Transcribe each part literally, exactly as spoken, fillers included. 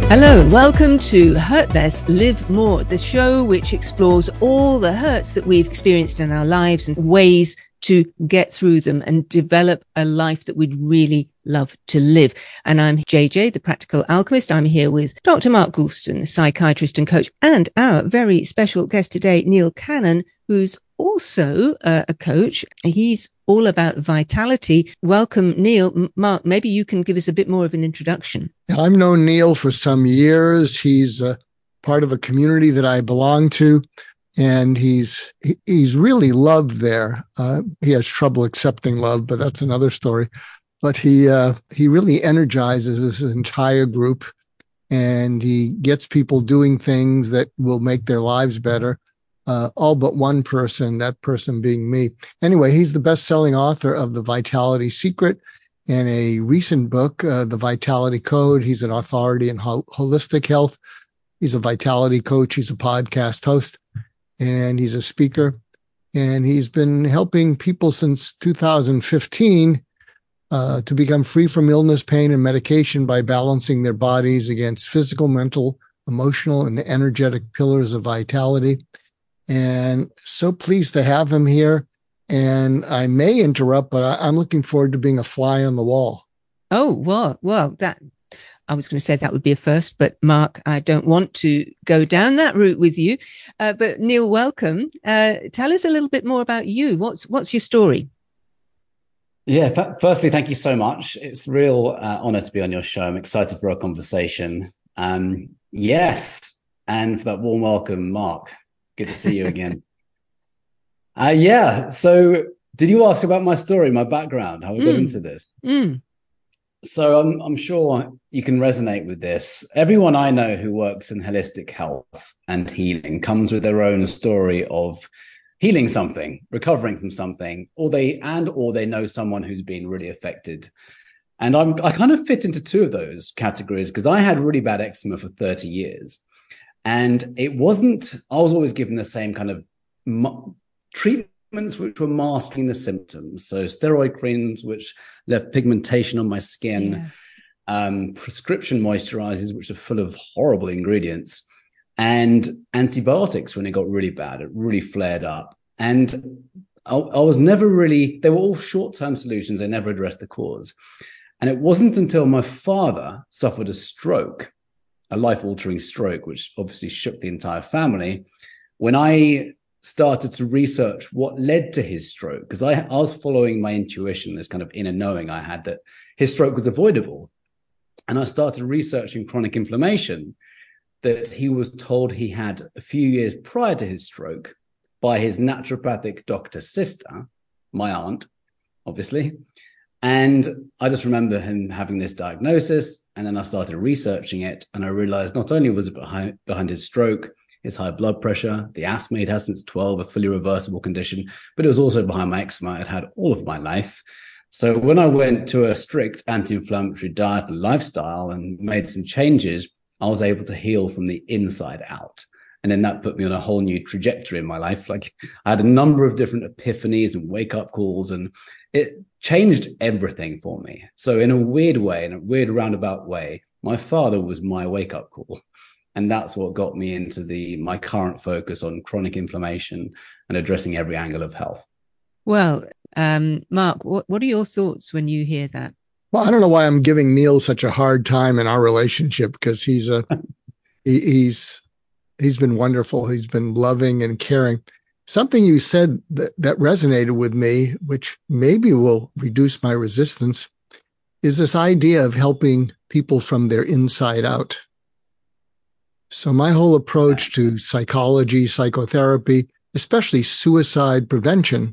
Hello and welcome to Hurt Less, Live More, the show which explores all the hurts that we've experienced in our lives and ways to get through them and develop a life that we'd really love to live. And I'm J J, the Practical Alchemist. I'm here with Doctor Mark Goulston, psychiatrist and coach, and our very special guest today, Neil Cannon, who's also uh, a coach. He's all about vitality. Welcome, Neil. M- Mark, maybe you can give us a bit more of an introduction. I've known Neil for some years. He's a part of a community that I belong to, and he's he's really loved there. Uh, he has trouble accepting love, but that's another story. But he uh, he really energizes this entire group, and he gets people doing things that will make their lives better. Uh, all but one person, that person being me. Anyway, he's the best-selling author of The Vitality Secret and a recent book, uh, The Vitality Code. He's an authority in ho- holistic health. He's a vitality coach. He's a podcast host, and he's a speaker. And he's been helping people since two thousand fifteen uh, to become free from illness, pain, and medication by balancing their bodies against physical, mental, emotional, and energetic pillars of vitality. And so pleased to have him here. And I may interrupt, but I, I'm looking forward to being a fly on the wall. Oh, well, well, that I was going to say that would be a first, but Mark, I don't want to go down that route with you. Uh, but Neil, welcome. Uh, tell us a little bit more about you. What's what's your story? Yeah, th- firstly, thank you so much. It's a real uh, honor to be on your show. I'm excited for our conversation. Um, yes, and for that warm welcome, Mark. Good to see you again. uh, yeah. So did you ask about my story, my background, how we mm. got into this? Mm. So I'm, I'm sure you can resonate with this. Everyone I know who works in holistic health and healing comes with their own story of healing something, recovering from something, or they and or they know someone who's been really affected. And I'm I kind of fit into two of those categories because I had really bad eczema for thirty years. And it wasn't, I was always given the same kind of ma- treatments which were masking the symptoms. So steroid creams, which left pigmentation on my skin, yeah. um, prescription moisturizers, which are full of horrible ingredients, and antibiotics when it got really bad. It really flared up. And I, I was never really, they were all short-term solutions. They never addressed the cause. And it wasn't until my father suffered a stroke, a life-altering stroke, which obviously shook the entire family, when I started to research what led to his stroke, because I, I was following my intuition, this kind of inner knowing I had that his stroke was avoidable. And I started researching chronic inflammation that he was told he had a few years prior to his stroke by his naturopathic doctor sister, my aunt, obviously. And I just remember him having this diagnosis, and then I started researching it, and I realized not only was it behind, behind his stroke, his high blood pressure, the asthma he'd had since twelve, a fully reversible condition, but it was also behind my eczema I'd had all of my life. So when I went to a strict anti-inflammatory diet and lifestyle and made some changes, I was able to heal from the inside out. And then that put me on a whole new trajectory in my life. Like I had a number of different epiphanies and wake-up calls, and it changed everything for me. So in a weird way, in a weird roundabout way, my father was my wake-up call. And that's what got me into the my current focus on chronic inflammation and addressing every angle of health. Well, um, Mark, what, what are your thoughts when you hear that? Well, I don't know why I'm giving Neil such a hard time in our relationship, because he's a he, he's he's been wonderful. He's been loving and caring. Something you said that, that resonated with me, which maybe will reduce my resistance, is this idea of helping people from their inside out. So my whole approach to psychology, psychotherapy, especially suicide prevention,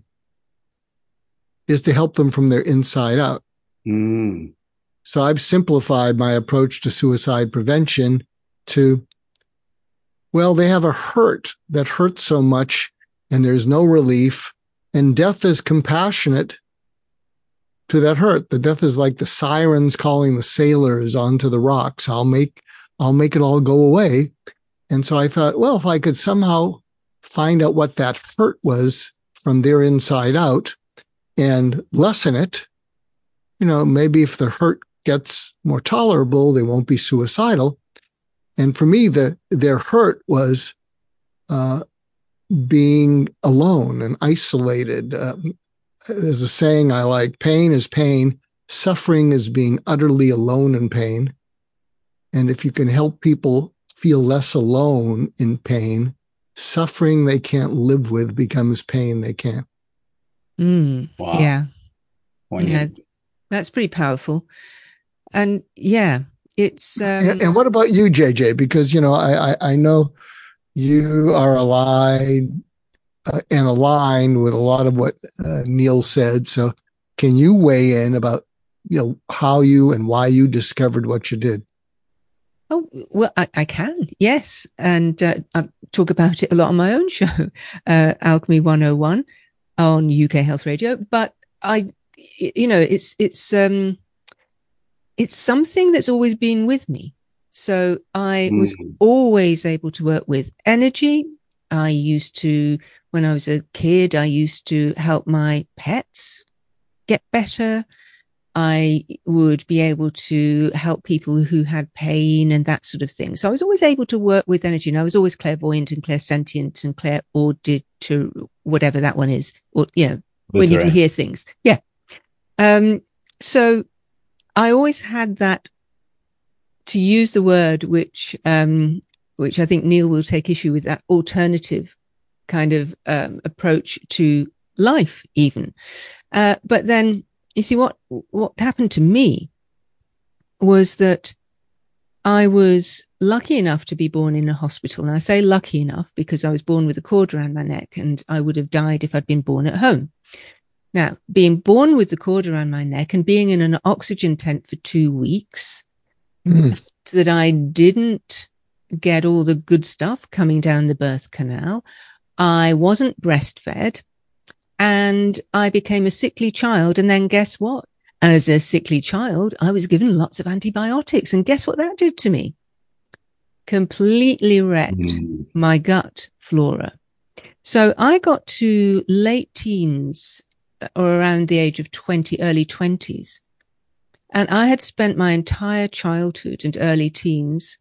is to help them from their inside out. Mm. So I've simplified my approach to suicide prevention to, well, they have a hurt that hurts so much and there's no relief, and death is compassionate to that hurt. The death is like the sirens calling the sailors onto the rocks. I'll make, I'll make it all go away. And so I thought, well, if I could somehow find out what that hurt was from their inside out and lessen it, you know, maybe if the hurt gets more tolerable, they won't be suicidal. And for me, the their hurt was uh, being alone and isolated. Um, there's a saying I like: pain is pain. Suffering is being utterly alone in pain. And if you can help people feel less alone in pain, suffering they can't live with becomes pain they can't. Mm, Wow. Yeah. Poignant. Yeah. That's pretty powerful. And yeah, it's. Um, and, and what about you, J J? Because, you know, I, I, I know you are aligned uh, and aligned with a lot of what uh, Neil said. So can you weigh in about, you know, how you and why you discovered what you did? Oh, well, I, I can, yes. And uh, I talk about it a lot on my own show, uh, Alchemy one oh one on U K Health Radio. But I, you know, it's, it's, um, it's something that's always been with me. So I mm. was always able to work with energy. I used to, when I was a kid, I used to help my pets get better. I would be able to help people who had pain and that sort of thing. So I was always able to work with energy, and I was always clairvoyant and clairsentient and clairauditor, whatever that one is, or, you know, when you can hear things. Yeah. Um, so I always had that, to use the word, which, um, which I think Neil will take issue with, that alternative kind of, um, approach to life even. Uh, but then, you see, what, what happened to me was that I was lucky enough to be born in a hospital. And I say lucky enough because I was born with a cord around my neck, and I would have died if I'd been born at home. Now, being born with the cord around my neck and being in an oxygen tent for two weeks, mm. so that I didn't get all the good stuff coming down the birth canal. I wasn't breastfed. And I became a sickly child. And then guess what? As a sickly child, I was given lots of antibiotics. And guess what that did to me? Completely wrecked mm. my gut flora. So I got to late teens, or around the age of twenty, early twenties. And I had spent my entire childhood and early teens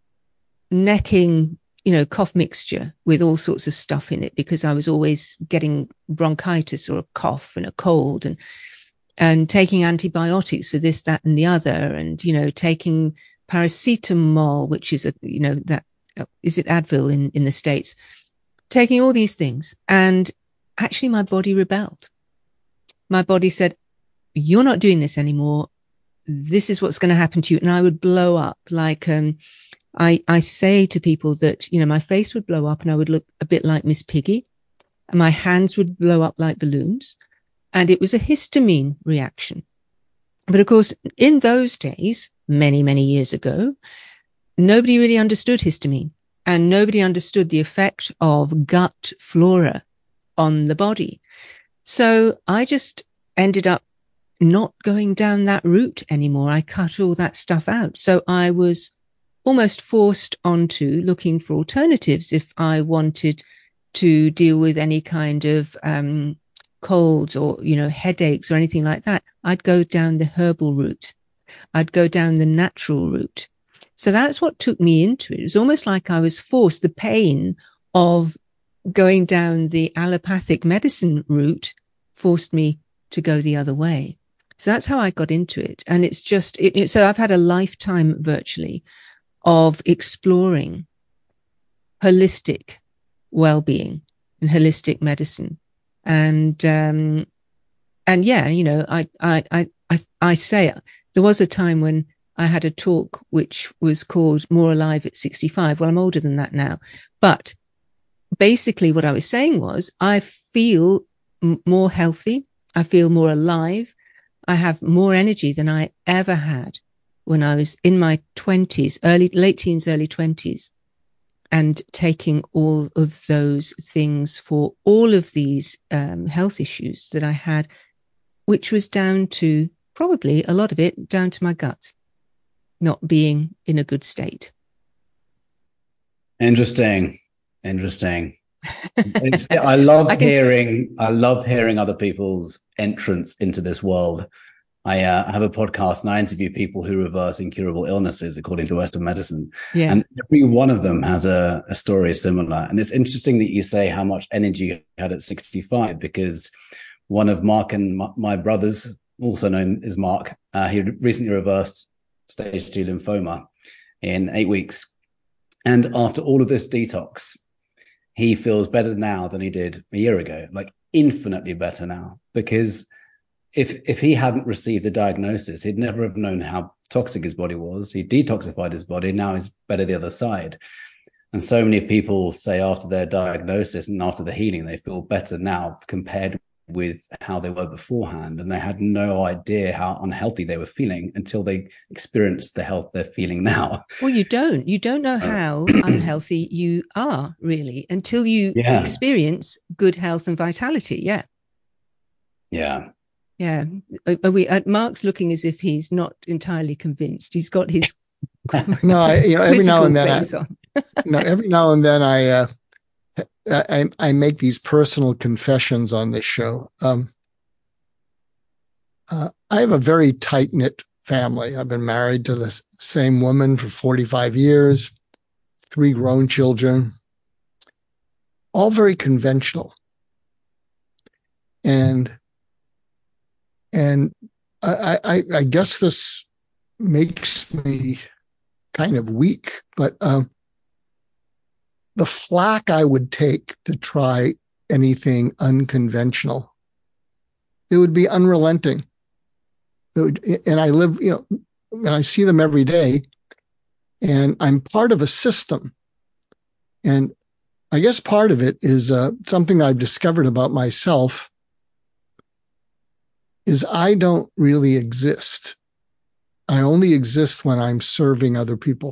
necking, you know, cough mixture with all sorts of stuff in it, because I was always getting bronchitis or a cough and a cold, and, and taking antibiotics for this, that, and the other. And, you know, taking paracetamol, which is a, you know, that, is it Advil in, in the States, taking all these things. And actually my body rebelled. My body said, you're not doing this anymore. This is what's going to happen to you. And I would blow up like, um, I, I say to people that, you know, my face would blow up and I would look a bit like Miss Piggy, and my hands would blow up like balloons. And it was a histamine reaction. But of course, in those days, many, many years ago, nobody really understood histamine, and nobody understood the effect of gut flora on the body. So I just ended up not going down that route anymore. I cut all that stuff out. So I was almost forced onto looking for alternatives if I wanted to deal with any kind of um, colds or, you know, headaches or anything like that. I'd go down the herbal route. I'd go down the natural route. So that's what took me into it. It was almost like I was forced. The pain of going down the allopathic medicine route forced me to go the other way. So that's how I got into it. And it's just, it, it, so I've had a lifetime virtually of exploring holistic well-being and holistic medicine. And, um, and yeah, you know, I, I, I, I, I say there was a time when I had a talk which was called More Alive at sixty-five. Well, I'm older than that now, but basically what I was saying was I feel m- more healthy. I feel more alive. I have more energy than I ever had when I was in my twenties, early, late teens, early twenties, and taking all of those things for all of these um, health issues that I had, which was down to probably a lot of it down to my gut not being in a good state. Interesting. Interesting. It's, I love I hearing, s- I love hearing other people's entrance into this world. I uh, have a podcast and I interview people who reverse incurable illnesses according to Western medicine. Yeah. And every one of them has a, a story similar. And it's interesting that you say how much energy you had at sixty-five, because one of Mark and my, my brothers, also known as Mark, uh, he recently reversed stage two lymphoma in eight weeks. And after all of this detox, he feels better now than he did a year ago, like infinitely better now, because If if he hadn't received the diagnosis, he'd never have known how toxic his body was. He detoxified his body. Now he's better the other side. And so many people say after their diagnosis and after the healing, they feel better now compared with how they were beforehand. And they had no idea how unhealthy they were feeling until they experienced the health they're feeling now. Well, you don't. You don't know how unhealthy you are, really, until you Yeah. experience good health and vitality. Yeah. Yeah. Yeah. Are we, uh, Mark's looking as if he's not entirely convinced. He's got his No, I, you know, every now and then, I, face on. no, every now and then I, uh, I, I make these personal confessions on this show. Um, uh, I have a very tight knit family. I've been married to the same woman for forty-five years, three grown children, all very conventional. And And I, I, I guess this makes me kind of weak, but um, the flack I would take to try anything unconventional, it would be unrelenting. It would, and I live, you know, and I see them every day, and I'm part of a system. And I guess part of it is uh, something I've discovered about myself. Is I don't really exist. I only exist when I'm serving other people.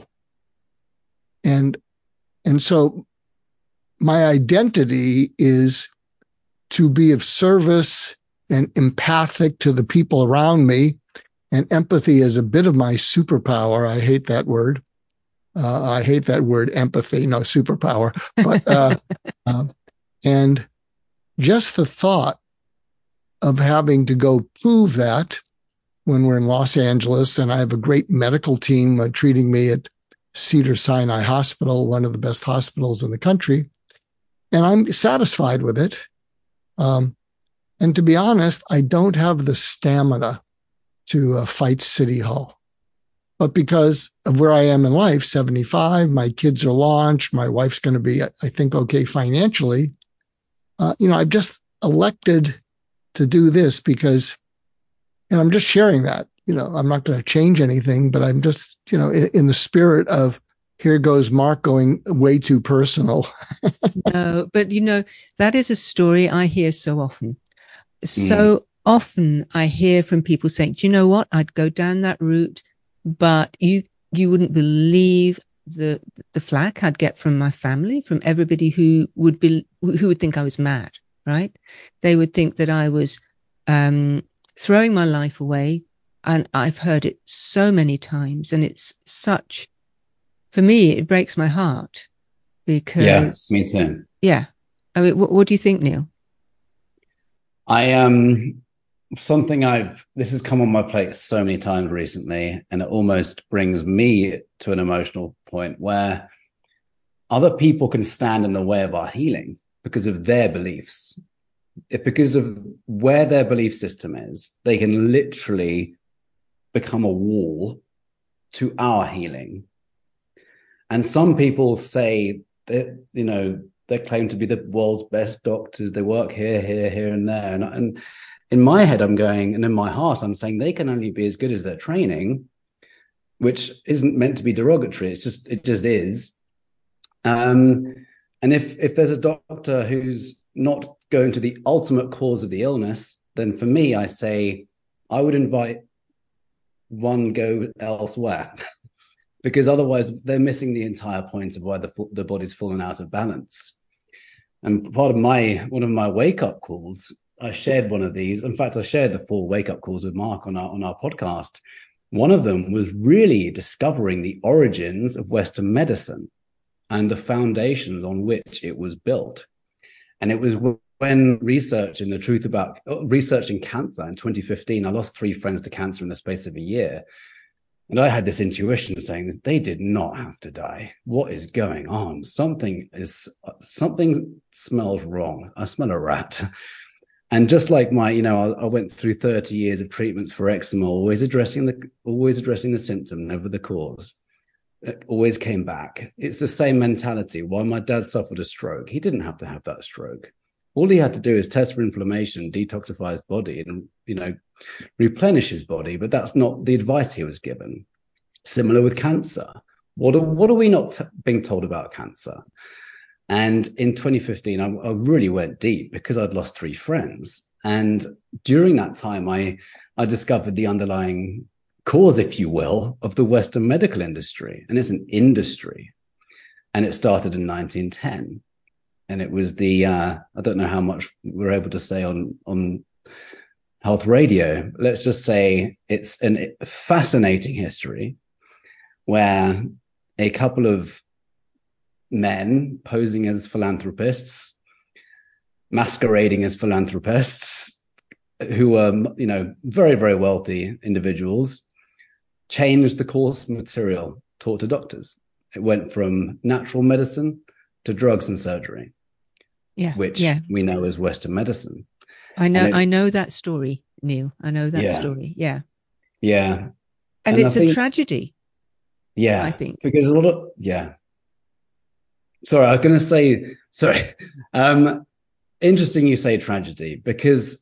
And, and so my identity is to be of service and empathic to the people around me. And empathy is a bit of my superpower. I hate that word. Uh, I hate that word, empathy, no superpower. But, uh, uh, and just the thought of having to go prove that when we're in Los Angeles, and I have a great medical team uh, treating me at Cedars-Sinai Hospital, one of the best hospitals in the country, and I'm satisfied with it. Um, and to be honest, I don't have the stamina to uh, fight City Hall. But because of where I am in life, seventy-five, my kids are launched, my wife's going to be, I think, okay financially, uh, you know, I've just elected to do this because, and I'm just sharing that, you know, I'm not going to change anything, but I'm just, you know, in, in the spirit of here goes Mark going way too personal. No, but you know, that is a story I hear so often. So mm. often I hear from people saying, do you know what? I'd go down that route, but you, you wouldn't believe the, the flack I'd get from my family, from everybody who would be, who would think I was mad. Right? They would think that I was um, throwing my life away. And I've heard it so many times. And it's such, for me, it breaks my heart because. Yeah, me too. Yeah. I mean, what, what do you think, Neil? I, um, something I've, this has come on my plate so many times recently, and it almost brings me to an emotional point where other people can stand in the way of our healing because of their beliefs. If because of where their belief system is, they can literally become a wall to our healing. And some people say that, you know, they claim to be the world's best doctors. They work here, here, here, and there. And, and in my head, I'm going, and in my heart, I'm saying they can only be as good as their training, which isn't meant to be derogatory. It's just, it just is. Um, And if, if there's a doctor who's not going to the ultimate cause of the illness, then for me, I say, I would invite one go elsewhere because otherwise they're missing the entire point of why the, the body's fallen out of balance. And part of my, one of my wake-up calls, I shared one of these. In fact, I shared the four wake-up calls with Mark on our, on our podcast. One of them was really discovering the origins of Western medicine and the foundations on which it was built. And it was when researching the truth about researching cancer in twenty fifteen, I lost three friends to cancer in the space of a year. And I had this intuition saying that they did not have to die. What is going on? Something is, something smells wrong. I smell a rat. And just like my, you know, I, I went through thirty years of treatments for eczema, always addressing the, always addressing the symptom, never the cause. It always came back. It's the same mentality. Why my dad suffered a stroke, he didn't have to have that stroke. All he had to do is test for inflammation, detoxify his body, and, you know, replenish his body. But that's not the advice he was given. Similar with cancer. What are, what are we not t- being told about cancer? And in twenty fifteen, I, I really went deep because I'd lost three friends. And during that time, I, I discovered the underlying cause, if you will, of the Western medical industry. And it's an industry. And it started in nineteen ten. And it was the, uh, I don't know how much we're able to say on, on health radio. Let's just say it's an, a fascinating history where a couple of men posing as philanthropists, masquerading as philanthropists, who were, you know, very, very wealthy individuals, changed the course material taught to doctors. It went from natural medicine to drugs and surgery. Yeah, which yeah. we know as Western medicine. I know, it, I know that story, Neil. I know that yeah. story. Yeah, yeah, and, and it's think, a tragedy. Yeah, I think because a lot of yeah. Sorry, I was going to say sorry. Um, interesting you say tragedy, because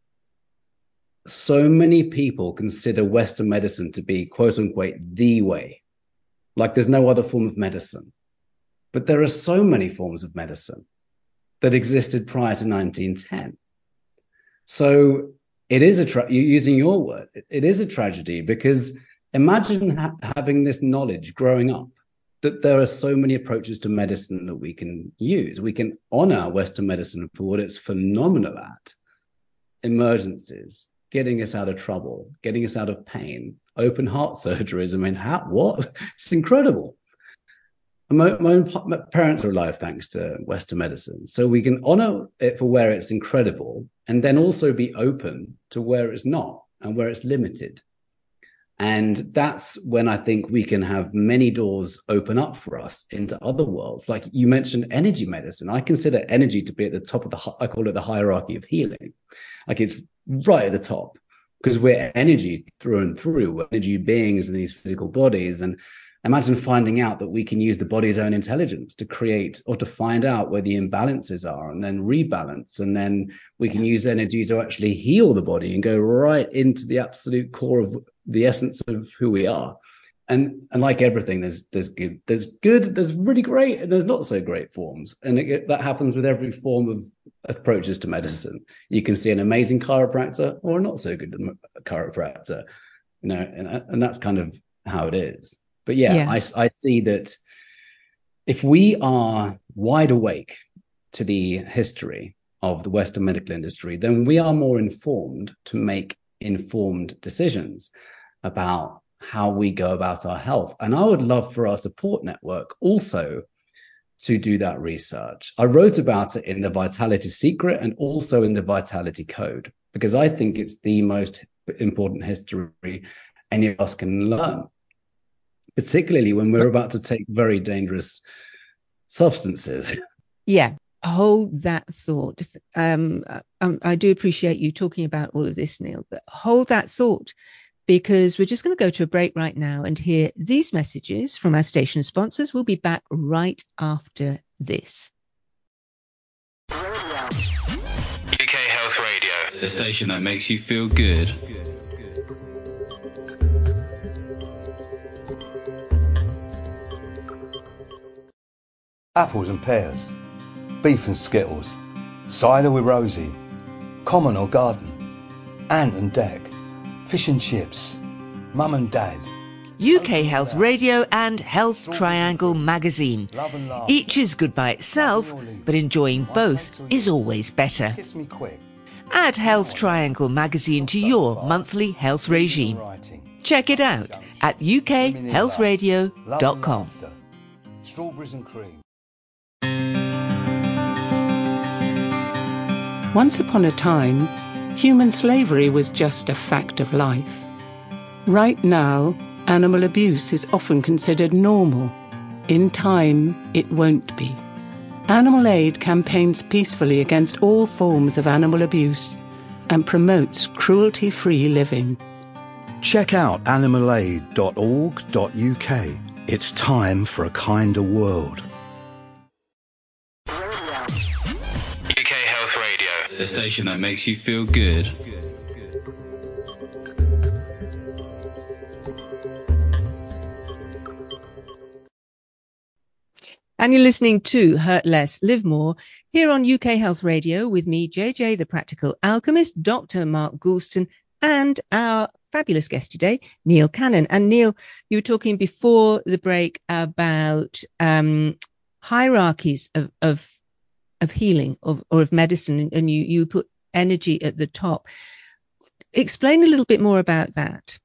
so many people consider Western medicine to be quote unquote the way, like there's no other form of medicine, but there are so many forms of medicine that existed prior to nineteen ten. So it is a, tra- using your word, it, it is a tragedy, because imagine ha- having this knowledge growing up, that there are so many approaches to medicine that we can use. We can honor Western medicine for what it's phenomenal at. Emergencies, getting us out of trouble, getting us out of pain, open heart surgeries. I mean, how, what? It's incredible. My, my own my parents are alive thanks to Western medicine. So we can honor it for where it's incredible, and then also be open to where it's not and where it's limited. And that's when I think we can have many doors open up for us into other worlds. Like you mentioned energy medicine. I consider energy to be at the top of the, I call it the hierarchy of healing. Like it's right at the top, because we're energy through and through. We're energy beings in these physical bodies. And imagine finding out that we can use the body's own intelligence to create or to find out where the imbalances are and then rebalance. And then we can use energy to actually heal the body and go right into the absolute core of the essence of who we are. And and like everything, there's there's good, there's good, there's really great, and there's not so great forms. And it, that happens with every form of approaches to medicine. You can see an amazing chiropractor or a not so good chiropractor, you know, and, and that's kind of how it is. But yeah, yeah. I, I see that if we are wide awake to the history of the Western medical industry, then we are more informed to make informed decisions about how we go about our health. And I would love for our support network also to do that research. I wrote about it in the Vitality Secret and also in the Vitality Code, because I think it's the most important history any of us can learn, particularly when we're about to take very dangerous substances. Yeah, hold that thought. Um, um, I do appreciate you talking about all of this, Neil, but hold that thought, because we're just going to go to a break right now and hear these messages from our station sponsors. We'll be back right after this. U K Health Radio, the station that makes you feel good. Apples and pears, beef and skittles, cider with Rosie, common or garden, ant and deck, fish and chips, mum and dad. U K Health Radio and Health Triangle magazine. Each is good by itself, but enjoying both is always better. Kiss me quick. Add Health Triangle magazine to your monthly health regime. Check it out at u k health radio dot com. Strawberries and cream. Once upon a time, human slavery was just a fact of life. Right now, animal abuse is often considered normal. In time, it won't be. Animal Aid campaigns peacefully against all forms of animal abuse and promotes cruelty-free living. Check out animal aid dot org dot U K. It's time for a kinder world. U K Health Radio, the station that makes you feel good. And you're listening to Hurt Less, Live More here on U K Health Radio with me, J J, the Practical Alchemist, Doctor Mark Goulston, and our fabulous guest today, Neil Cannon. And Neil, you were talking before the break about um, hierarchies of, of of healing of, or of medicine, and you you put energy at the top. Explain a little bit more about that.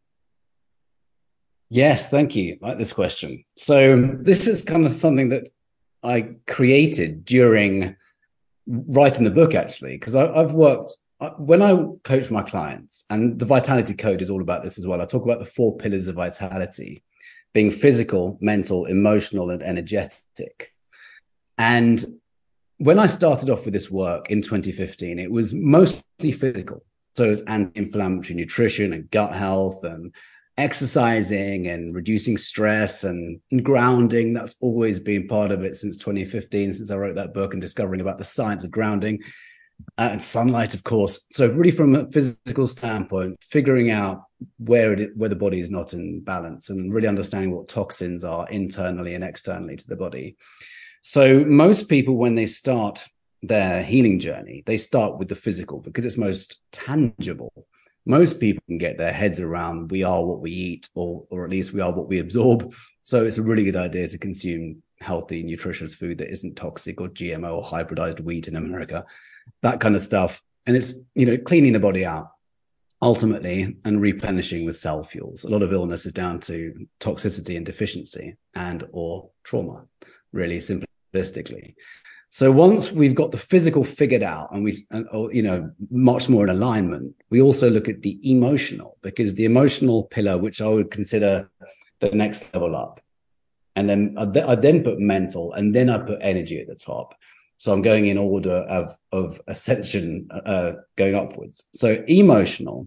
Yes, thank you. I like this question. So this is kind of something that I created during writing the book, actually, because I've worked, when I coach my clients, and the Vitality Code is all about this as well. I talk about the four pillars of vitality being physical, mental, emotional, and energetic. And when I started off with this work in twenty fifteen, it was mostly physical. So it was anti-inflammatory nutrition and gut health and exercising and reducing stress and, and grounding. That's always been part of it since twenty fifteen, since I wrote that book and discovering about the science of grounding, uh, and sunlight, of course. So really from a physical standpoint, figuring out where it, where the body is not in balance and really understanding what toxins are internally and externally to the body. So most people, when they start their healing journey, they start with the physical because it's most tangible. Most people can get their heads around we are what we eat, or or at least we are what we absorb. So it's a really good idea to consume healthy, nutritious food that isn't toxic or G M O or hybridized wheat in America, that kind of stuff. And it's, you know, cleaning the body out ultimately and replenishing with cell fuels. A lot of illness is down to toxicity and deficiency and or trauma, really simplistically. So once we've got the physical figured out and we, or, you know, much more in alignment, we also look at the emotional, because the emotional pillar, which I would consider the next level up, and then I then put mental, and then I put energy at the top. So I'm going in order of, of ascension, uh, going upwards. So emotional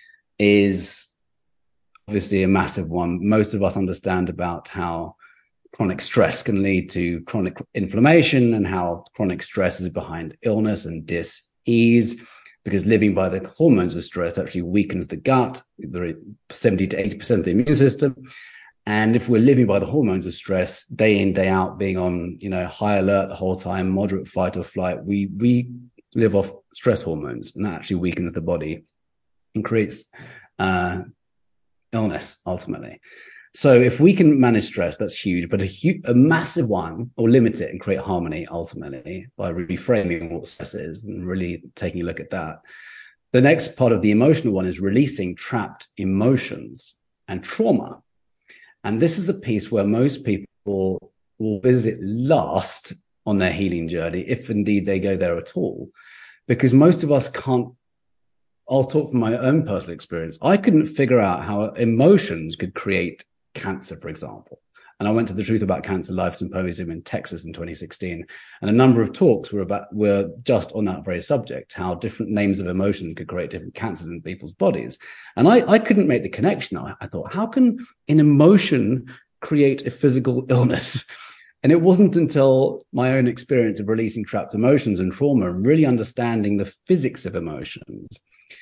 is obviously a massive one. Most of us understand about how chronic stress can lead to chronic inflammation and how chronic stress is behind illness and dis-ease, because living by the hormones of stress actually weakens the gut, seventy to eighty percent of the immune system. And if we're living by the hormones of stress day in, day out, being on, you know, high alert the whole time, moderate fight or flight, we, we live off stress hormones, and that actually weakens the body and creates uh, illness ultimately. So if we can manage stress, that's huge, but a, huge, a massive one, or limit it and create harmony ultimately by reframing what stress is and really taking a look at that. The next part of the emotional one is releasing trapped emotions and trauma. And this is a piece where most people will visit last on their healing journey, if indeed they go there at all, because most of us can't. I'll talk from my own personal experience. I couldn't figure out how emotions could create cancer, for example. And I went to the Truth About Cancer Live Symposium in Texas in twenty sixteen, and a number of talks were about were just on that very subject, how different names of emotion could create different cancers in people's bodies. And I, I couldn't make the connection. I, I thought, how can an emotion create a physical illness? And it wasn't until my own experience of releasing trapped emotions and trauma and really understanding the physics of emotions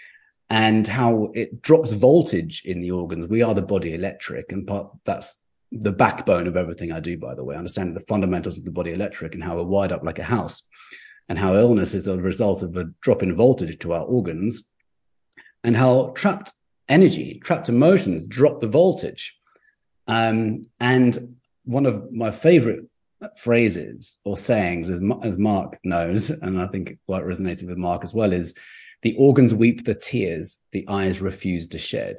and how it drops voltage in the organs. We are the body electric, and part, that's the backbone of everything I do, by the way, understanding the fundamentals of the body electric and how we're wired up like a house, and how illness is a result of a drop in voltage to our organs, and how trapped energy, trapped emotions drop the voltage. Um, and one of my favorite phrases or sayings, as, as Mark knows, and I think quite resonated with Mark as well, is the organs weep the tears the eyes refuse to shed.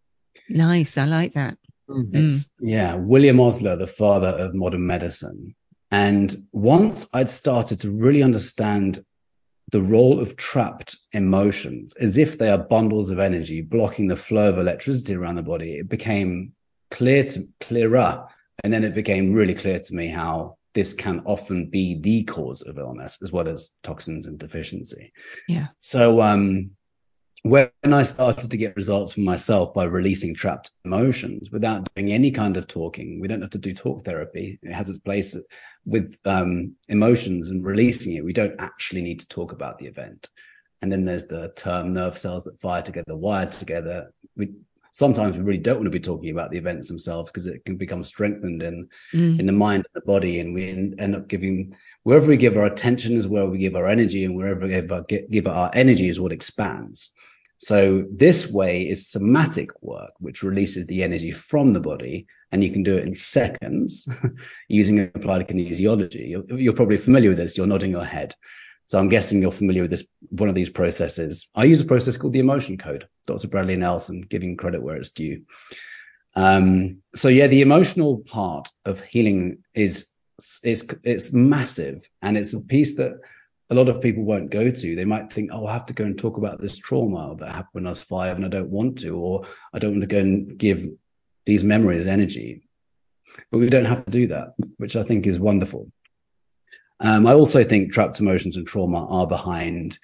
Nice. I like that. Mm. It's, yeah, William Osler, the father of modern medicine. And once I'd started to really understand the role of trapped emotions, as if they are bundles of energy blocking the flow of electricity around the body, it became clear to clearer. And then it became really clear to me how this can often be the cause of illness, as well as toxins and deficiency. Yeah. So um, when I started to get results for myself by releasing trapped emotions without doing any kind of talking, we don't have to do talk therapy. It has its place with um, emotions and releasing it. We don't actually need to talk about the event. And then there's the term nerve cells that fire together, wired together. We sometimes we really don't want to be talking about the events themselves because it can become strengthened in, mm. in the mind and the body. And we end up giving, wherever we give our attention is where we give our energy, and wherever we give our, give our energy is what expands. So this way is somatic work, which releases the energy from the body, and you can do it in seconds using applied kinesiology. You're, you're probably familiar with this. You're nodding your head. So I'm guessing you're familiar with this, one of these processes. I use a process called the emotion code, Doctor Bradley Nelson, giving credit where it's due. Um, so yeah, the emotional part of healing is, is, it's massive. And it's a piece that a lot of people won't go to. They might think, oh, I have to go and talk about this trauma that happened when I was five and I don't want to, or I don't want to go and give these memories energy. But we don't have to do that, which I think is wonderful. Um, I also think trapped emotions and trauma are behind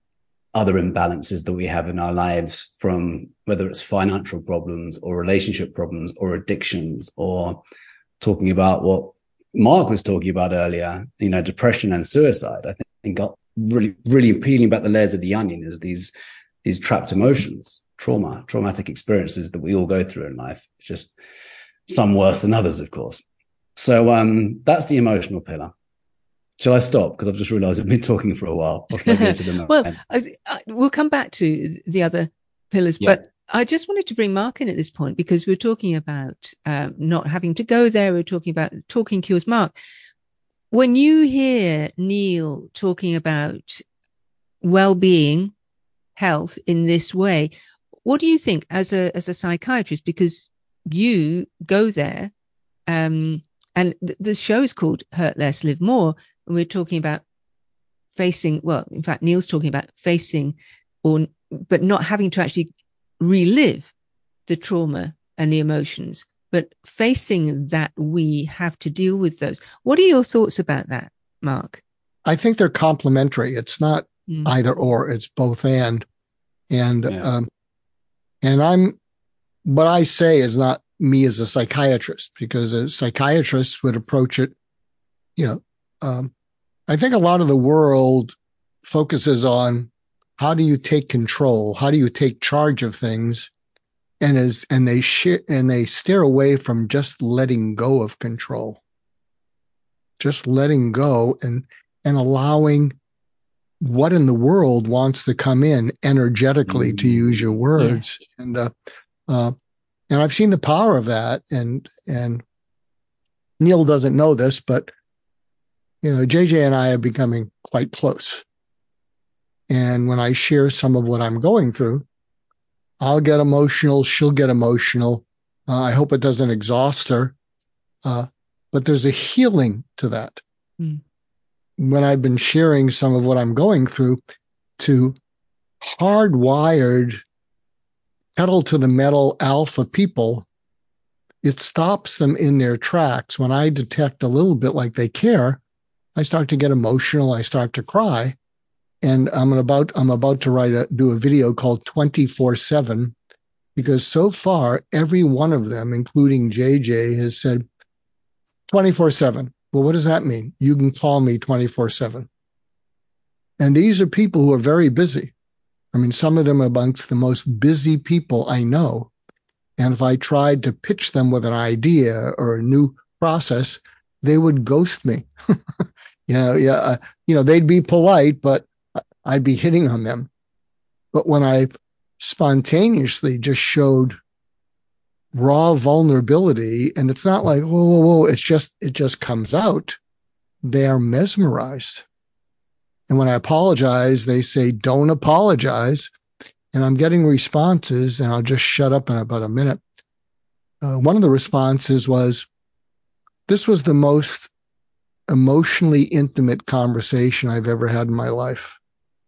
other imbalances that we have in our lives, from whether it's financial problems or relationship problems or addictions, or talking about what Mark was talking about earlier, you know, depression and suicide. I think got really, really peeling back the layers of the onion is these, these trapped emotions, trauma, traumatic experiences that we all go through in life. It's just some worse than others, of course. So um, that's the emotional pillar. Shall I stop? Because I've just realized I've been talking for a while. Or should I go to the well, I, I, we'll come back to the other pillars, yeah. But I just wanted to bring Mark in at this point, because we're talking about um, not having to go there. We're talking about talking cures. Mark, when you hear Neil talking about well-being, health in this way, what do you think as a as a psychiatrist? Because you go there, um, and th- the show is called Hurt Less, Live More. And we're talking about facing, well, in fact, Neil's talking about facing, or but not having to actually relive the trauma and the emotions, but facing that we have to deal with those. What are your thoughts about that, Mark? I think they're complementary. It's not mm. either or, it's both and. And, yeah. um, and I'm, what I say is not me as a psychiatrist, because a psychiatrist would approach it, you know, um, I think a lot of the world focuses on how do you take control? How do you take charge of things? And as, and they sh- and they steer away from just letting go of control, just letting go and, and allowing what in the world wants to come in energetically, mm-hmm. to use your words. Yeah. And, uh, uh, and I've seen the power of that. And, and Neil doesn't know this, but you know, J J and I are becoming quite close. And when I share some of what I'm going through, I'll get emotional. She'll get emotional. Uh, I hope it doesn't exhaust her. Uh, but there's a healing to that. Mm. When I've been sharing some of what I'm going through to hardwired, pedal to the metal alpha people, it stops them in their tracks. When I detect a little bit like they care, I start to get emotional. I start to cry, and I'm about I'm about to write a do a video called twenty-four seven, because so far every one of them, including J J, has said twenty-four seven. Well, what does that mean? You can call me twenty-four seven. And these are people who are very busy. I mean, some of them are amongst the most busy people I know. And if I tried to pitch them with an idea or a new process, they would ghost me. you know, yeah, uh, you know, they'd be polite, but I'd be hitting on them. But when I spontaneously just showed raw vulnerability, and it's not like, whoa, whoa, whoa, it's just, it just comes out, they are mesmerized. And when I apologize, they say, don't apologize. And I'm getting responses, and I'll just shut up in about a minute. Uh, one of the responses was, this was the most emotionally intimate conversation I've ever had in my life.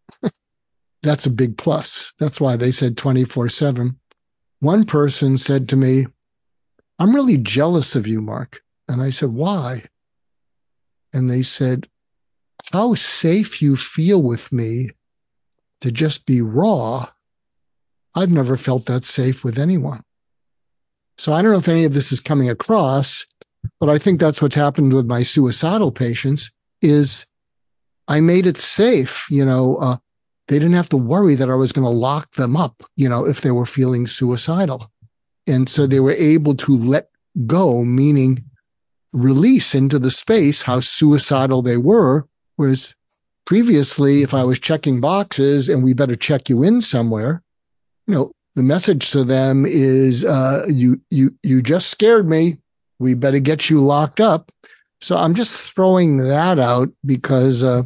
that's a big plus. That's why they said twenty-four seven. One person said to me, I'm really jealous of you, Mark. And I said, why? And they said, how safe you feel with me to just be raw. I've never felt that safe with anyone. So I don't know if any of this is coming across, but I think that's what's happened with my suicidal patients is I made it safe. You know, uh, they didn't have to worry that I was going to lock them up, you know, if they were feeling suicidal. And so they were able to let go, meaning release into the space how suicidal they were. Whereas previously, if I was checking boxes and we better check you in somewhere, you know, the message to them is, uh, you, you, you just scared me. We better get you locked up. So I'm just throwing that out because, uh,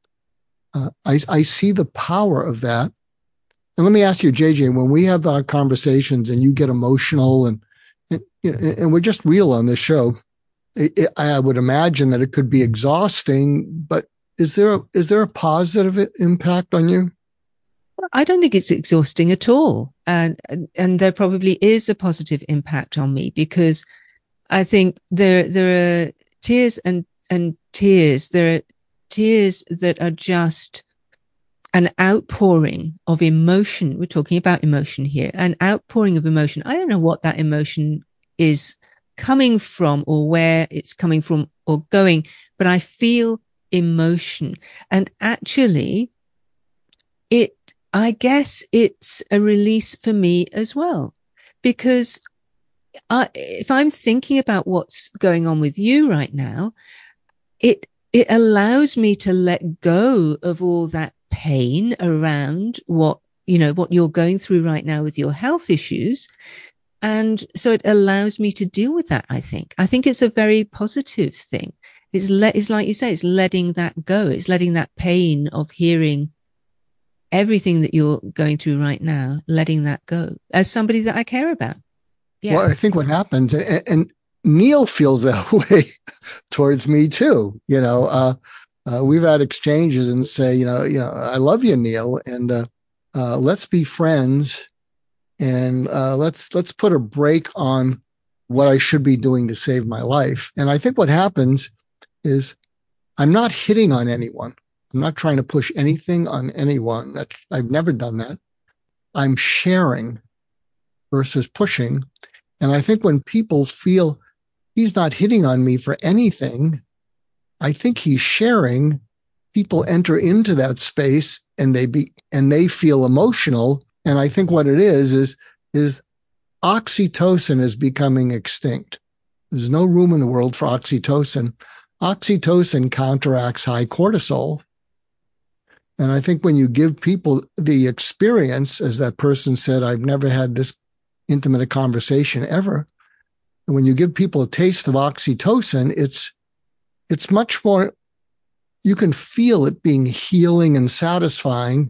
uh, I, I see the power of that. And let me ask you, J J, when we have our conversations and you get emotional and, and, and we're just real on this show, it, it, I would imagine that it could be exhausting, but is there, a, is there a positive impact on you? I don't think it's exhausting at all. And, and there probably is a positive impact on me because I think there, there are tears and, and tears. There are tears that are just an outpouring of emotion. We're talking about emotion here, an outpouring of emotion. I don't know what that emotion is coming from or where it's coming from or going, but I feel emotion. And actually, it, I guess it's a release for me as well, because I, if I'm thinking about what's going on with you right now, it, it allows me to let go of all that pain around what, you know, what you're going through right now with your health issues. And so it allows me to deal with that. I think, I think it's a very positive thing. It's let, it's like you say, it's letting that go. It's letting that pain of hearing everything that you're going through right now, letting that go as somebody that I care about. Yeah. Well, I think what happens, and, and Neil feels that way towards me too. You know, uh, uh, we've had exchanges and say, you know, you know, I love you, Neil, and uh, uh, let's be friends, and uh, let's let's put a break on what I should be doing to save my life. And I think what happens is I'm not hitting on anyone. I'm not trying to push anything on anyone. That I've never done that. I'm sharing versus pushing. And I think when people feel he's not hitting on me for anything, I think he's sharing. People enter into that space and they be and they feel emotional. And I think what it is is is oxytocin is becoming extinct. There's no room in the world for oxytocin. Oxytocin counteracts high cortisol. And I think when you give people the experience, as that person said, I've never had this intimate a conversation ever. And when you give people a taste of oxytocin, it's it's much more, you can feel it being healing and satisfying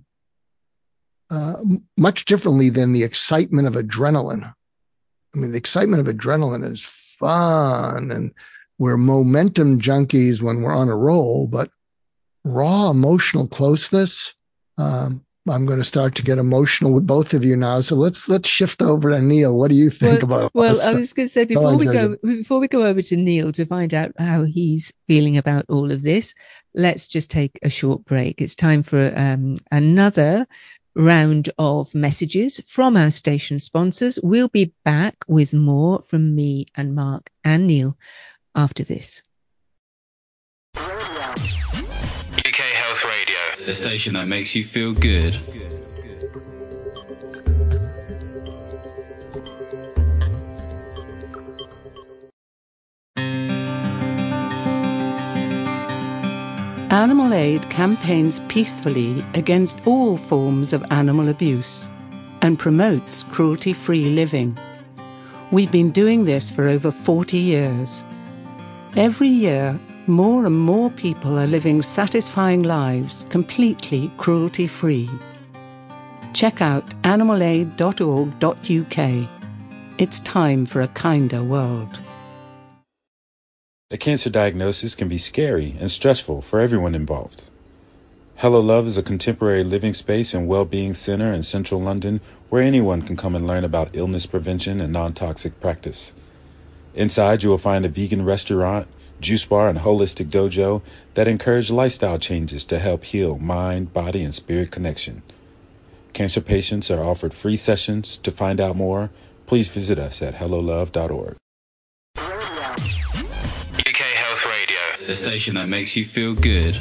uh, much differently than the excitement of adrenaline. I mean, the excitement of adrenaline is fun, and we're momentum junkies when we're on a roll, but raw emotional closeness, um, I'm going to start to get emotional with both of you now. So let's let's shift over to Neil. What do you think well, about? Well, I was going to say before we go before we go over to Neil to find out how he's feeling about all of this, let's just take a short break. It's time for um, another round of messages from our station sponsors. We'll be back with more from me and Mark and Neil after this. The station that makes you feel good. Animal Aid campaigns peacefully against all forms of animal abuse and promotes cruelty-free living. We've been doing this for over forty years. Every year, more and more people are living satisfying lives completely cruelty-free. Check out animal aid dot org dot U K. It's time for a kinder world. A cancer diagnosis can be scary and stressful for everyone involved. Hello Love is a contemporary living space and well-being center in central London where anyone can come and learn about illness prevention and non-toxic practice. Inside, you will find a vegan restaurant, juice bar, and holistic dojo that encourage lifestyle changes to help heal mind, body, and spirit connection. Cancer patients are offered free sessions. To find out more, please visit us at hello love dot org. U K Health Radio, the station that makes you feel good.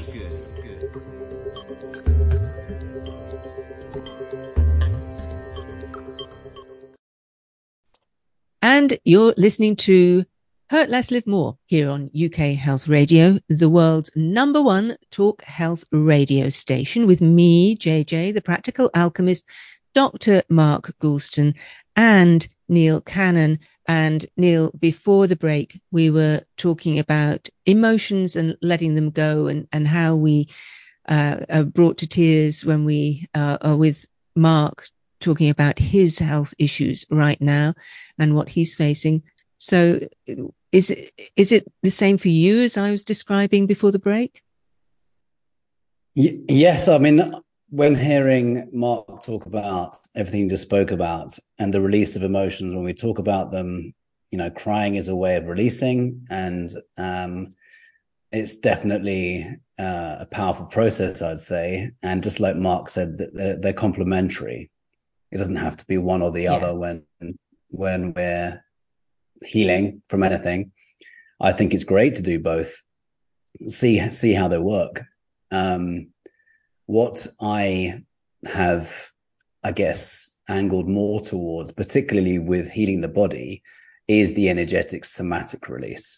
And you're listening to Hurt Less, Live More here on U K Health Radio, the world's number one talk health radio station, with me, J J, the practical alchemist, Doctor Mark Goulston, and Neil Cannon. And Neil, before the break, we were talking about emotions and letting them go, and, and how we uh, are brought to tears when we uh, are with Mark talking about his health issues right now and what he's facing. So is it, is it the same for you as I was describing before the break? Y- yes. I mean, when hearing Mark talk about everything you just spoke about and the release of emotions, when we talk about them, you know, crying is a way of releasing, and um, it's definitely uh, a powerful process, I'd say. And just like Mark said, they're, they're complementary. It doesn't have to be one or the yeah. other when when we're healing from anything. I think it's great to do both. See see how they work. Um, what I have, I guess, angled more towards, particularly with healing the body, is the energetic somatic release.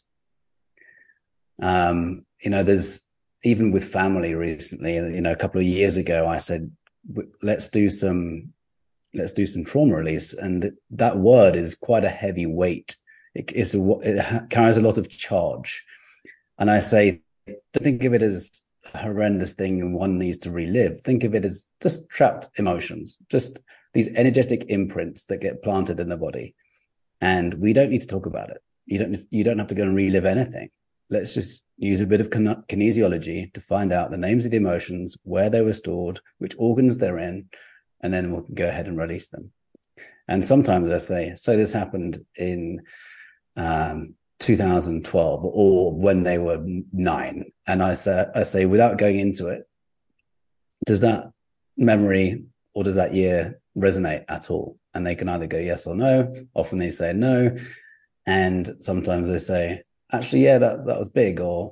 Um, you know, there's even with family recently. You know, a couple of years ago, I said, let's do some. Let's do some trauma release. And that word is quite a heavy weight. It, it's a, it carries a lot of charge. And I say, don't think of it as a horrendous thing and one needs to relive. Think of it as just trapped emotions, just these energetic imprints that get planted in the body. And we don't need to talk about it. You don't, you don't have to go and relive anything. Let's just use a bit of kinesiology to find out the names of the emotions, where they were stored, which organs they're in, and then we'll go ahead and release them. And sometimes I say, so this happened in um, two thousand twelve or when they were nine. And I say, I say, without going into it, does that memory or does that year resonate at all? And they can either go yes or no. Often they say no. And sometimes they say, actually, yeah, that, that was big. Or,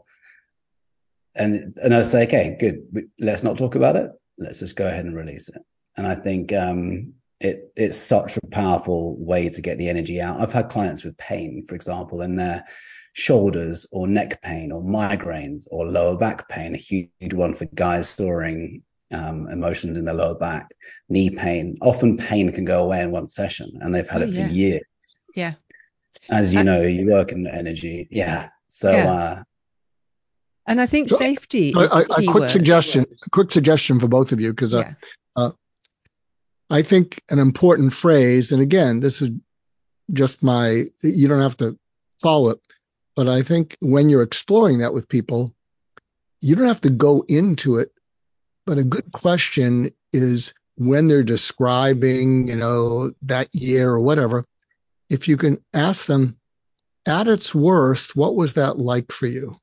and, and I say, okay, good. Let's not talk about it. Let's just go ahead and release it. And I think um, it it's such a powerful way to get the energy out. I've had clients with pain, for example, in their shoulders or neck pain or migraines or lower back pain, a huge one for guys storing um, emotions in their lower back, knee pain. Often pain can go away in one session and they've had oh, it for yeah. years. Yeah. As you I, know, you work in energy. Yeah. So, yeah. Uh, and I think so, safety is a, a quick word. suggestion, a quick suggestion for both of you, because uh, yeah. uh, I think an important phrase, and again, this is just my, you don't have to follow it, but I think when you're exploring that with people, you don't have to go into it. But a good question is when they're describing, you know, that year or whatever, if you can ask them, at its worst, what was that like for you?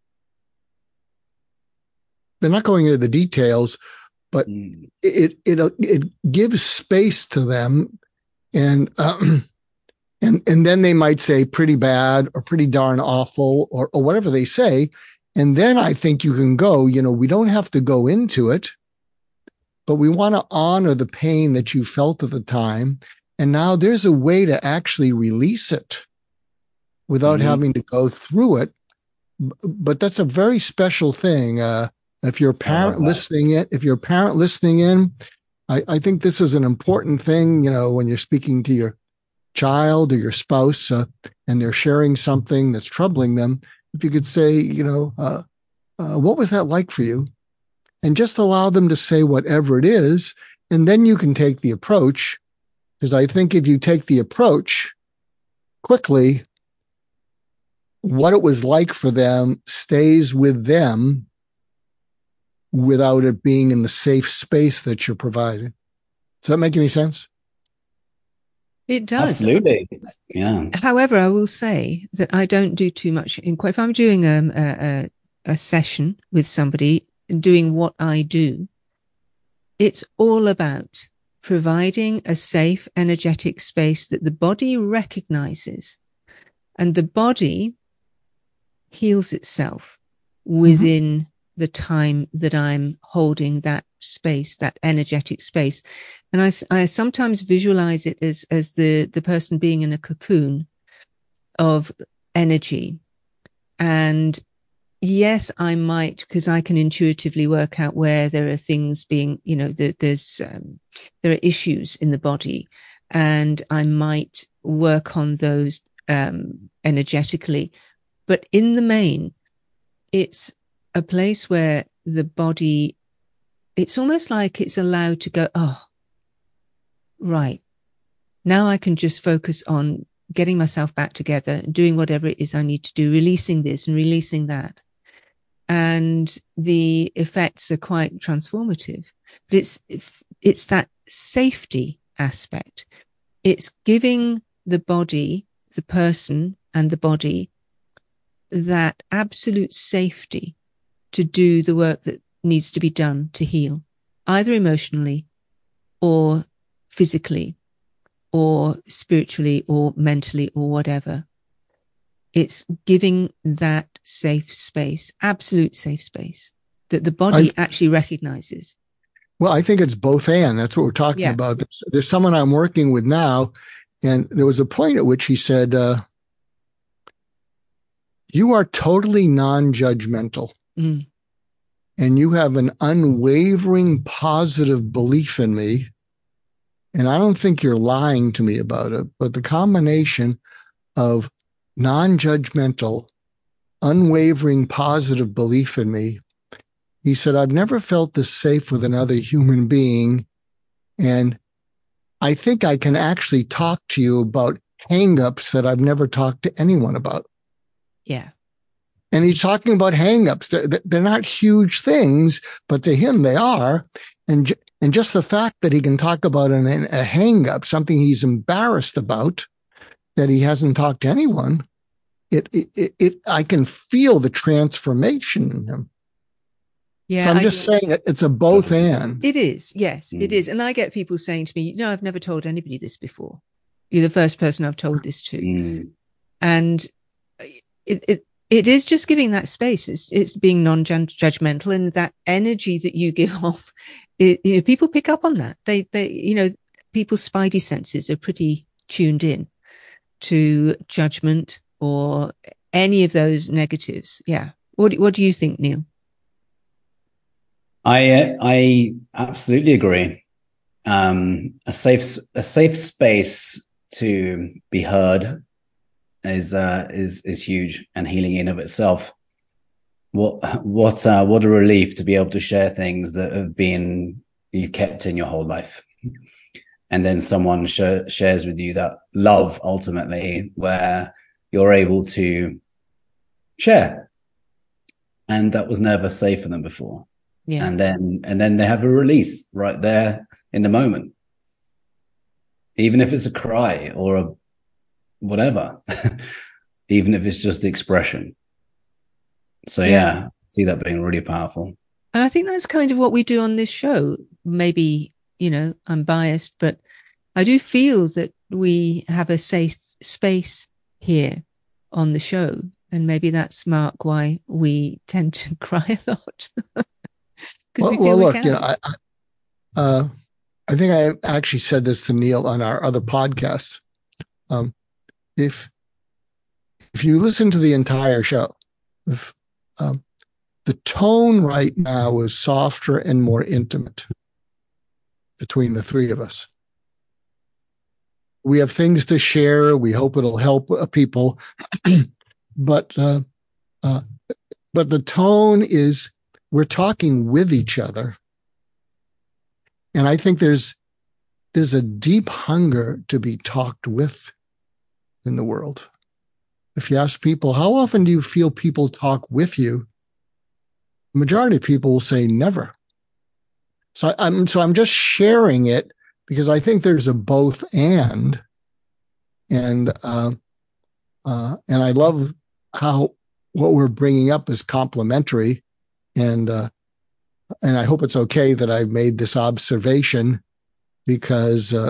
They're not going into the details, but mm. it it it gives space to them, and um, and and then they might say pretty bad or pretty darn awful or or whatever they say, and then I think you can go. You know, we don't have to go into it, but we want to honor the pain that you felt at the time, and now there's a way to actually release it without mm-hmm. having to go through it. But that's a very special thing. Uh, If you're a parent listening in, if you're a parent listening in, I, I think this is an important thing, you know, when you're speaking to your child or your spouse uh, and they're sharing something that's troubling them, if you could say, you know, uh, uh, what was that like for you? And just allow them to say whatever it is. And then you can take the approach, because I think if you take the approach quickly, what it was like for them stays with them without it being in the safe space that you're providing. Does that make any sense? It does. Absolutely. Yeah. However, I will say that I don't do too much. In, if I'm doing um, a, a, a session with somebody doing what I do, it's all about providing a safe, energetic space that the body recognizes, and the body heals itself within mm-hmm. the time that I'm holding that space, that energetic space. And I, I sometimes visualize it as, as the, the person being in a cocoon of energy. And yes, I might, because I can intuitively work out where there are things being, you know, the, there's, um, there are issues in the body, and I might work on those um, energetically. But in the main, it's a place where the body, it's almost like it's allowed to go, oh, right. Now I can just focus on getting myself back together, doing whatever it is I need to do, releasing this and releasing that. And the effects are quite transformative. But it's, it's that safety aspect. It's giving the body, the person and the body, that absolute safety to do the work that needs to be done to heal, either emotionally or physically or spiritually or mentally or whatever. It's giving that safe space, absolute safe space that the body I, actually recognizes. Well, I think it's both and. That's what we're talking yeah. about. There's, there's someone I'm working with now, and there was a point at which he said, uh, you are totally non-judgmental. Mm. And you have an unwavering positive belief in me. And I don't think you're lying to me about it, but the combination of non-judgmental, unwavering positive belief in me, he said, I've never felt this safe with another human being. And I think I can actually talk to you about hang-ups that I've never talked to anyone about. Yeah. And he's talking about hang-ups. They're, they're not huge things, but to him they are. And, and just the fact that he can talk about an, a hang-up, something he's embarrassed about, that he hasn't talked to anyone, it, it, it, I can feel the transformation in him. Yeah, so I'm I, just saying it, it's a both and. It is, yes, mm. it is. And I get people saying to me, you know, I've never told anybody this before. You're the first person I've told this to. Mm. And it, it it is just giving that space. It's it's being non-judgmental, and that energy that you give off, it, you know, people pick up on that. They they you know, people's spidey senses are pretty tuned in to judgment or any of those negatives. Yeah. What what do you think, Neil? I I absolutely agree. Um, a safe a safe space to be heard is uh, is is huge and healing in of itself. What what uh, what a relief to be able to share things that have been you've kept in your whole life, and then someone sh- shares with you that love ultimately, where you're able to share, and that was never safe for them before. Yeah. And then and then they have a release right there in the moment. Even if it's a cry or a whatever, even if it's just the expression. So yeah. yeah, I see that being really powerful. And I think that's kind of what we do on this show. Maybe, you know, I'm biased, but I do feel that we have a safe space here on the show. And maybe that's, Mark, why we tend to cry a lot. Well, we well we look, can. you know, I, I, uh, I think I actually said this to Neil on our other podcast. Um, if if you listen to the entire show, if um, the tone right now is softer and more intimate between the three of us. We have things to share. We hope it'll help people, but uh, uh, but the tone is. We're talking with each other. And I think there's there's a deep hunger to be talked with in the world. If you ask people, how often do you feel people talk with you? The majority of people will say never. So I'm so I'm just sharing it because I think there's a both and, and uh, uh, and I love how what we're bringing up is complementary, and uh, and I hope it's okay that I've made this observation because uh,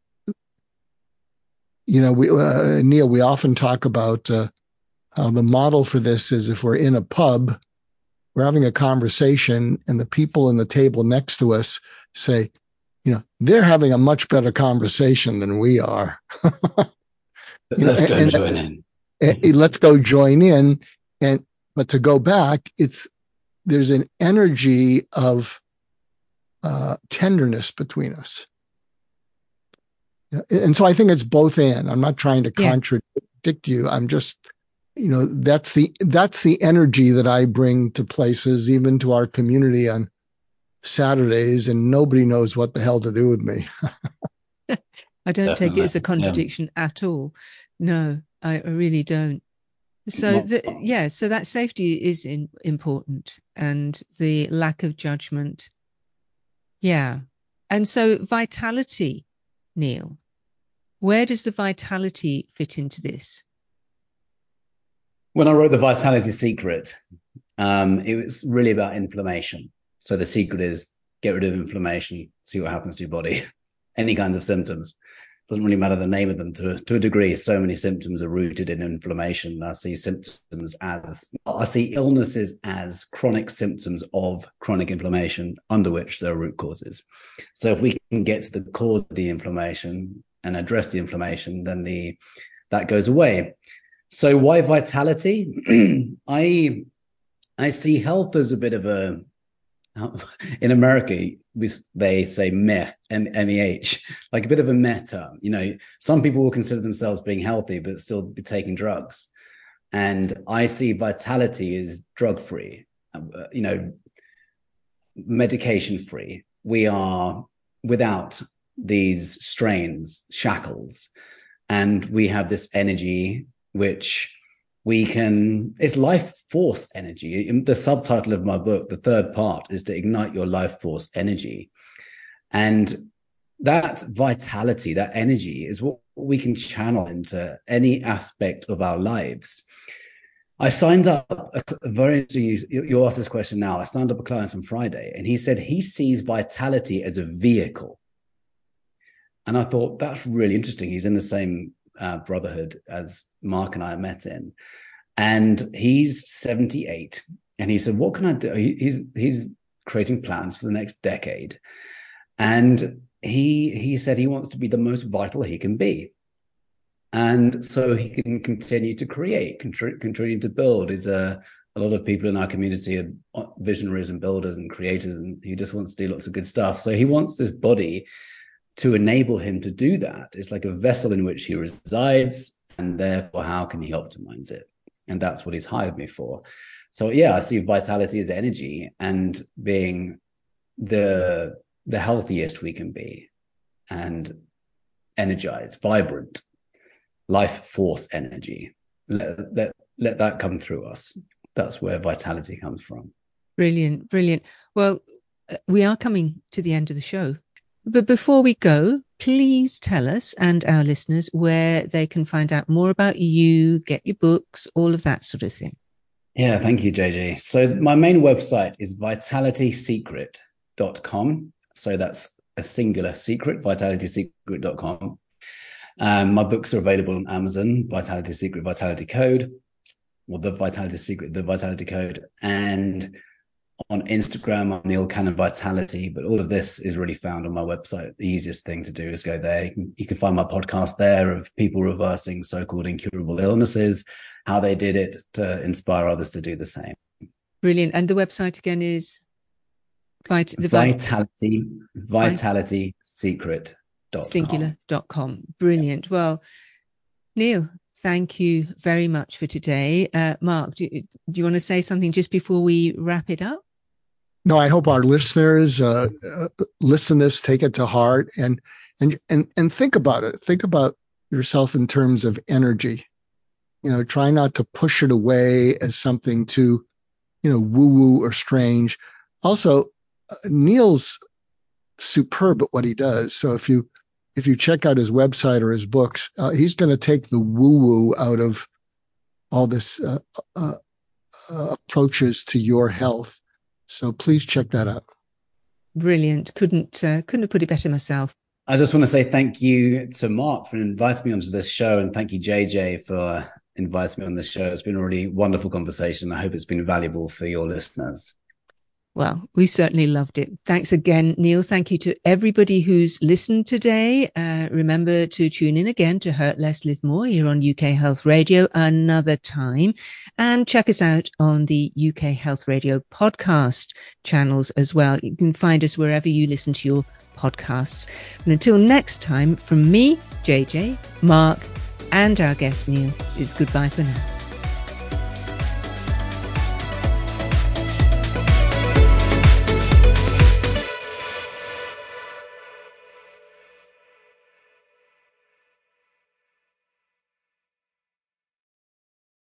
you know we uh, Neil, we often talk about uh, how the model for this is if we're in a pub. We're having a conversation and the people in the table next to us say, you know, they're having a much better conversation than we are. Let's know, go and, join and, in. and let's go join in. And, but to go back, it's, there's an energy of uh, tenderness between us. And so I think it's both and. I'm not trying to Yeah. contradict you. I'm just, you know, that's the that's the energy that I bring to places, even to our community on Saturdays, and nobody knows what the hell to do with me. I don't Definitely. take it as a contradiction yeah. at all. No, I really don't. So, the, yeah, so that safety is in, important, and the lack of judgment. Yeah. And so vitality, Neil, where does the vitality fit into this? When I wrote The Vitality Secret, um, it was really about inflammation. So the secret is get rid of inflammation, see what happens to your body, any kinds of symptoms. Doesn't really matter the name of them to, to a degree. So many symptoms are rooted in inflammation. I see symptoms as, I see illnesses as chronic symptoms of chronic inflammation under which there are root causes. So if we can get to the cause of the inflammation and address the inflammation, then the that goes away. So why vitality? I I see health as a bit of a, in America, we, they say meh, M E H, like a bit of a meh term. You know, some people will consider themselves being healthy, but still be taking drugs. And I see vitality as drug-free, you know, medication-free. We are without these strains, shackles, and we have this energy which we can, it's life force energy. The subtitle of my book, the third part, is to ignite your life force energy. And that vitality, that energy is what we can channel into any aspect of our lives. I signed up, a, a very interesting, you, you asked this question now, I signed up a client on Friday and he said he sees vitality as a vehicle. And I thought, that's really interesting. He's in the same Uh, brotherhood as Mark and I met in, and he's seventy-eight, and he said, what can I do? He, he's he's creating plans for the next decade, and he he said he wants to be the most vital he can be, and so he can continue to create, contri- continue to build. It's a a lot of people in our community are visionaries and builders and creators, and he just wants to do lots of good stuff. So he wants this body to enable him to do that. It's like a vessel in which he resides, and therefore how can he optimize it? And that's what he's hired me for. So yeah, I see vitality as energy and being the the healthiest we can be, and energized, vibrant, life force energy. Let, let, let that come through us. That's where vitality comes from. Brilliant, brilliant. Well, we are coming to the end of the show. But before we go, please tell us and our listeners where they can find out more about you, get your books, all of that sort of thing. Yeah, thank you, J J. So my main website is vitality secret dot com. So that's a singular secret, vitality secret dot com. Um, my books are available on Amazon, Vitality Secret, Vitality Code, or The Vitality Secret, The Vitality Code, and on Instagram, I'm Neil Cannon Vitality, but all of this is really found on my website. The easiest thing to do is go there. You can, you can find my podcast there of people reversing so-called incurable illnesses, how they did it to inspire others to do the same. Brilliant. And the website again is? Vit- the Vitality, Vitality Secret dot com. Singular dot com. Brilliant. Yeah. Well, Neil, thank you very much for today. Uh, Mark, do, do you want to say something just before we wrap it up? No, I hope our listeners uh, uh, listen to this, take it to heart, and and and and think about it. Think about yourself in terms of energy. You know, try not to push it away as something to you know, woo-woo or strange. Also, uh, Neil's superb at what he does. So if you if you check out his website or his books, uh, he's going to take the woo-woo out of all this uh, uh, uh, approaches to your health. So please check that out. Brilliant. Couldn't uh, couldn't have put it better myself. I just want to say thank you to Mark for inviting me onto this show, and thank you, J J, for inviting me on this show. It's been a really wonderful conversation. I hope it's been valuable for your listeners. Well, we certainly loved it. Thanks again, Neil. Thank you to everybody who's listened today. Uh, remember to tune in again to Hurt Less, Live More here on U K Health Radio another time. And check us out on the U K Health Radio podcast channels as well. You can find us wherever you listen to your podcasts. And until next time, from me, J J, Mark, and our guest, Neil, it's goodbye for now.